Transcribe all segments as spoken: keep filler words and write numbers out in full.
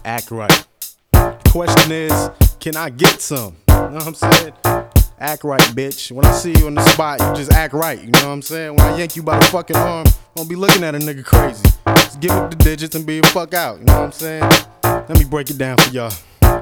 act right. The question is, can I get some? You know what I'm saying? Act right, bitch. When I see you in the spot, you just act right. You know what I'm saying? When I yank you by the fucking arm, don't be looking at a nigga crazy. Just give up the digits and be the fuck out. You know what I'm saying? Let me break it down for y'all.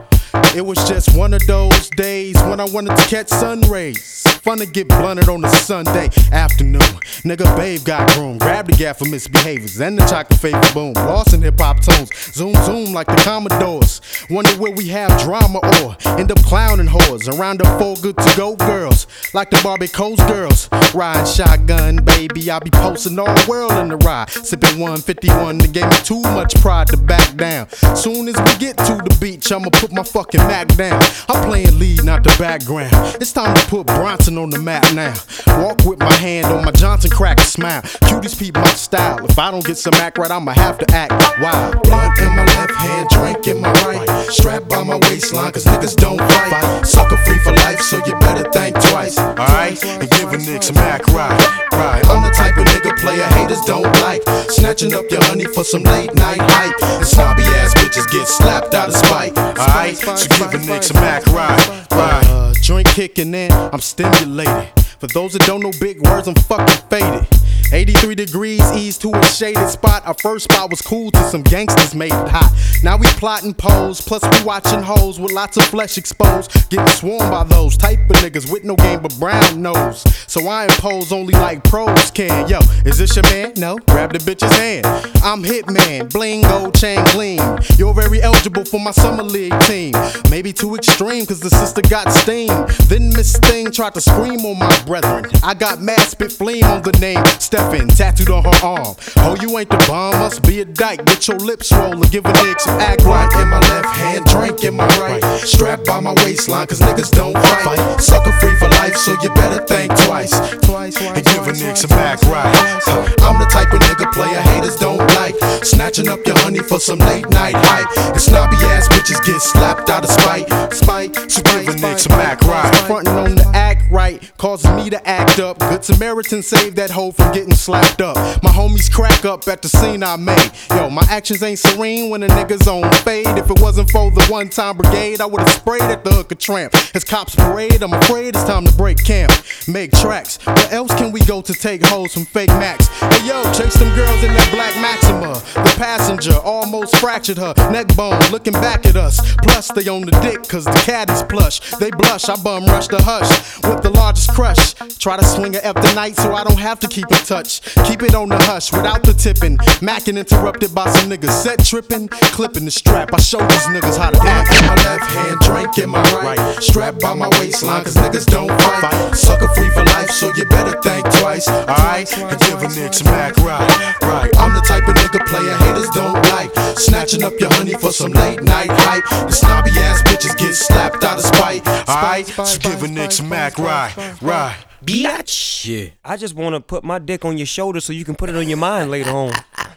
It was just one of those days when I wanted to catch sun rays. Fun to get blunted on a Sunday afternoon. Nigga babe got room. Grab the gap for misbehaviors and the chocolate favor boom. Lost in hip hop tones. Zoom zoom like the Commodores. Wonder where we have drama or end up clowning whores. Around the four good to go girls. Like the Barbie Coast girls. Riding shotgun, baby. I be posting all the world in the ride. Sipping one fifty-one. That gave me too much pride to back down. Soon as we get to the beach, I'ma put my fucking Mac down. I'm playing lead, not the background. It's time to put Bronson on the map now. Walk with my hand on my Johnson crack and smile. Cuties peep my style. If I don't get some act right, I'ma have to act wild. Blunt in my left hand, drink in my right. Strapped by my waistline, cause niggas don't fight. Sucker free for life, so you better think twice. Alright, and give a nigga some act right. Right, I'm the type of nigga player haters don't like. Snatching up your honey for some late night hype. And snobby ass bitches get slapped out of spite. Alright, so give a nigga some act right. Right. Uh, joint kicking in, I'm stimulated. For those that don't know big words, I'm fucking faded. eighty-three degrees, ease to a shaded spot. Our first spot was cool till some gangsters made it hot. Now we plotting pose, plus we watching hoes with lots of flesh exposed. Getting swarmed by those type of niggas with no game but brown nose. So I impose only like pros can. Yo, is this your man? No, grab the bitch's hand. I'm Hitman, bling, gold chain gleam. You're very eligible for my summer league team. Maybe too extreme cause the sister got steam. Then Miss Thing tried to scream on my brethren. I got mad spit flame on the name Stephen, tattooed on her arm. Oh, you ain't the bomb, must be a dyke. Get your lips rollin', give a nigga some act right. In my left hand, drink in my right. Strapped by my waistline, cause niggas don't fight. Sucker free for life, so you better think twice. Twice, and give a nigga some act right. I'm the type of nigga player haters don't like. Snatching up your honey for some late night hype. And snobby ass bitches get slapped out of spite. Spite, so give a nigga some act right. Frontin' on the act right causes me to act up. Good Samaritan saved that hoe from getting slapped up. My homies crack up at the scene I made. Yo, my actions ain't serene when a nigga's on fade. If it wasn't for the one time brigade, I would've sprayed at the hook of tramp. As cops parade, I'm afraid it's time to break camp. Make tracks. Where else can we go to take hoes from fake Max? Hey yo, chase them girls in that black Maxima. The passenger almost fractured her neck bone, looking back at us. Plus they on the dick cause the cat is plush. They blush, I bum rush the hush with the largest crush. Try to swing a F the night so I don't have to keep in touch. Keep it on the hush without the tipping. Mackin' interrupted by some niggas set tripping. Clipping the strap, I show these niggas how to act. In my left hand, drink in my right. Strapped by my waistline cause niggas don't fight. Sucker free for life, so you better think twice. Alright, and give a nigga some act right. Right. I'm the type of nigga player haters don't like. Snatching up your honey for some late night hype. The snobby ass bitches get slapped out of spite. Alright, so give a nigga some act right. Right. Biatch. Yeah. I just want to put my dick on your shoulder so you can put it on your mind later on.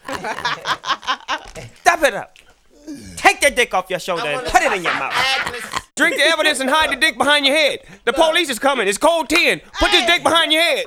Stop it up. Take that dick off your shoulder and put it in your mouth. Drink the evidence and hide the dick behind your head. The police is coming. It's cold ten. Put this dick behind your head.